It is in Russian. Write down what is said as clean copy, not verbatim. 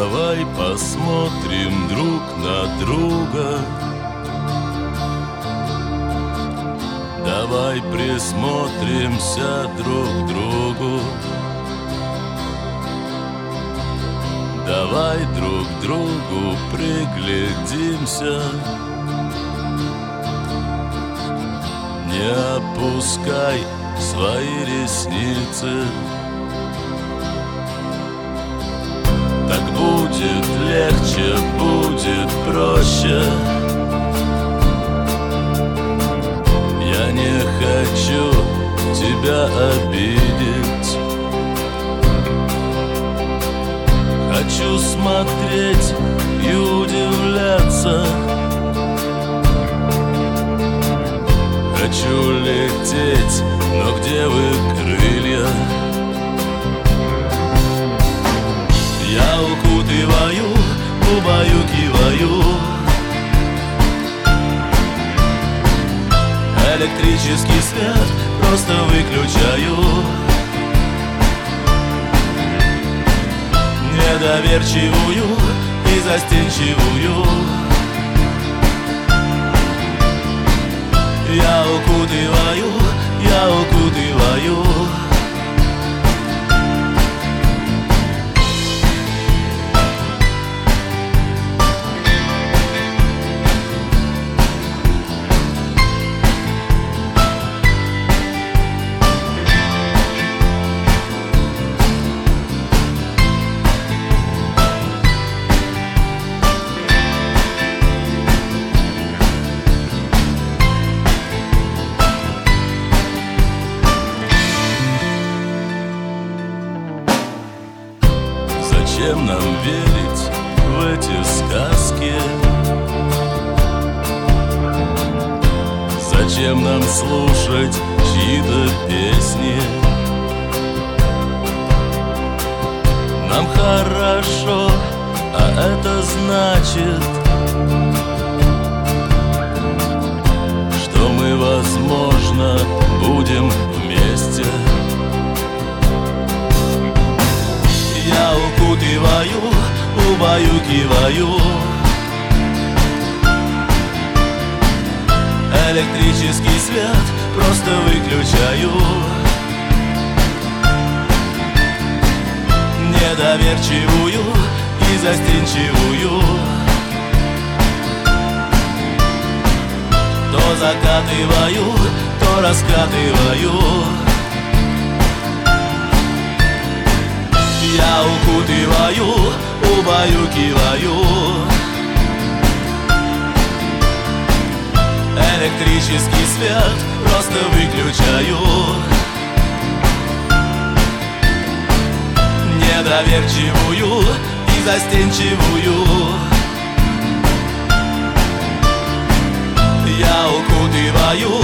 Давай посмотрим друг на друга, давай присмотримся друг к другу, давай друг к другу приглядимся. Не опускай свои ресницы, так будет легче, будет проще. Я не хочу тебя обидеть, хочу смотреть и удивляться, хочу лететь, но где вы, крылья? Я укутываю, убаюкиваю, электрический свет просто выключаю. Недоверчивую и застенчивую я укутываю, я укутываю. Зачем нам верить в эти сказки? Зачем нам слушать чьи-то песни? Нам хорошо, а это значит, что мы, возможно, будем вместе. Я укутываю, убаюкиваю, электрический свет просто выключаю. Недоверчивую и застенчивую то закатываю, то раскатываю. Я укутываю, убаюкиваю, электрический свет просто выключаю. Недоверчивую и застенчивую я укутываю,